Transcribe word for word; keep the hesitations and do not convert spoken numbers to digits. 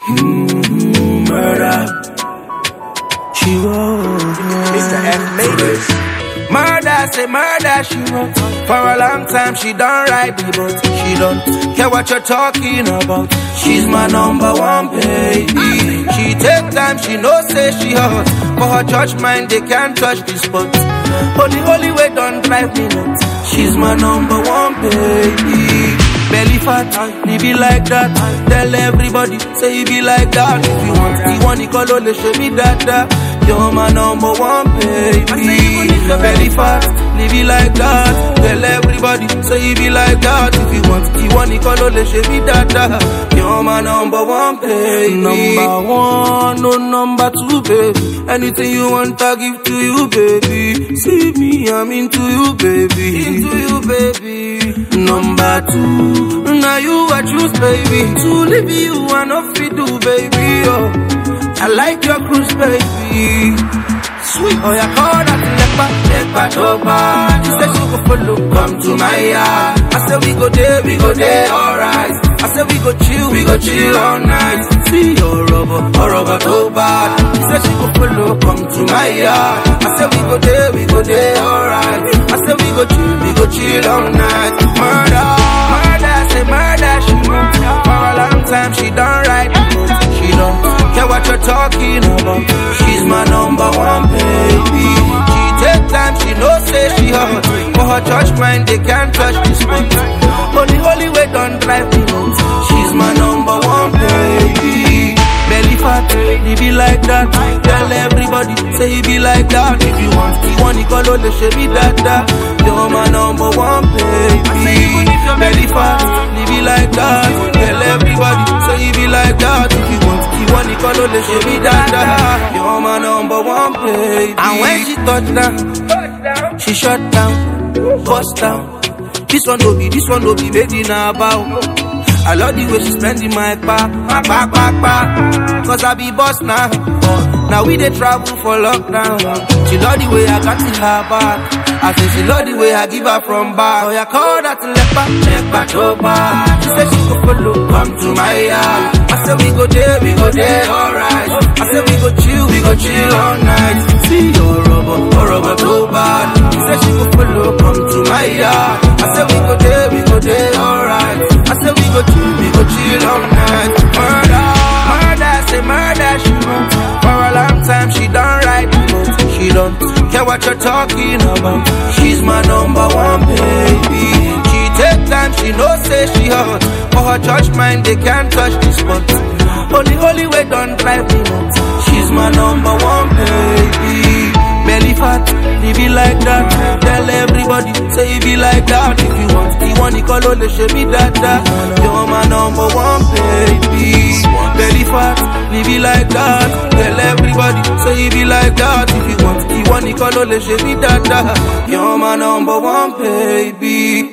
Mm, murder. She wrote. Mister F made it. Murder, say murder, she wrote. For a long time she don't ride the boat. She don't care what you're talking about. She's my number one baby. She take time, she know say she hot. For her church mind, they can't touch this spot. But the holy way don't drive me nuts. She's my number one baby. Belly fat, he be like that. Tell everybody, say he be like that. If you want, he want, he call all the show me that, that. You're my number one baby. Belly fat, he be like that. Tell everybody, say he be like that. If you want, he want, he call all the show me that, that. You're my number one baby. Number one, no number two, baby. Anything you want, I give to you, baby. See me, I'm into you, baby. Into you, baby. Number two, now you I choose, baby. To leave you, I know fi do, baby. Oh, I like your cruise, baby. Sweet, oh yeah, call that lepa, lepa dopa. She said she go follow, come to my yard. I said we go there, we go there, alright. I said we go chill, we go chill all night. See your rubber, oh rubber dopa. She said she go follow, come to my yard. I said we go there, we go there, alright. I said we go chill, we go chill all night. Murder, murder, say murder, she wrote. For a long time she don't ride the boat. She don't care what you're talking about. She's my number one baby. She take time, she know say she hot. For her church mind, they can't touch this spot. But the holy way don't drive me nuts. She's my number one baby. Belly fat, he be like that. Tell everybody, say he be like that. If you want, he want, he call all the show me that, that. You're my number one baby. Belly fat, he be like that. Tell everybody, say he be like that. If you want, he want, he call all the show me that, that. You're my number one baby. And when she touch down, she shut down, bust down. This one no be, this one no be, baby now bow. I love the way she spending my pa, my pa, pa, pa. Cause I be boss now. Uh, now we dey travel for lockdown. She love the way I got in her back. I say she love the way I give her from back. Oh, yeah, call that lepa, lepa dopa. She said she go follow, come to my yard. I said we go there, we go there, alright. I said we go chill, we go chill all night. See your rubber, oh rubber dopa. She said she go follow, come to my yard. I said we go there, we go there, alright. I said we go chill, we go chill all night. Murder, murder, say murder, she wrote. For a long time she don't ride the boat. She don't care what you're talking about. She's my number one baby. She take time, she know say she hot. For her church mind, they can't touch this spot. But the holy way don't drive me nuts. She's my number one baby. Belly fat, he be like that. Tell everybody, say he be like that. If you want, he want, he call all the show me that, that. You're my number one baby. Belly fat, he be like that. Tell everybody, say he be like that. If you want, he want, he call all the show me that, that. You're my number one baby.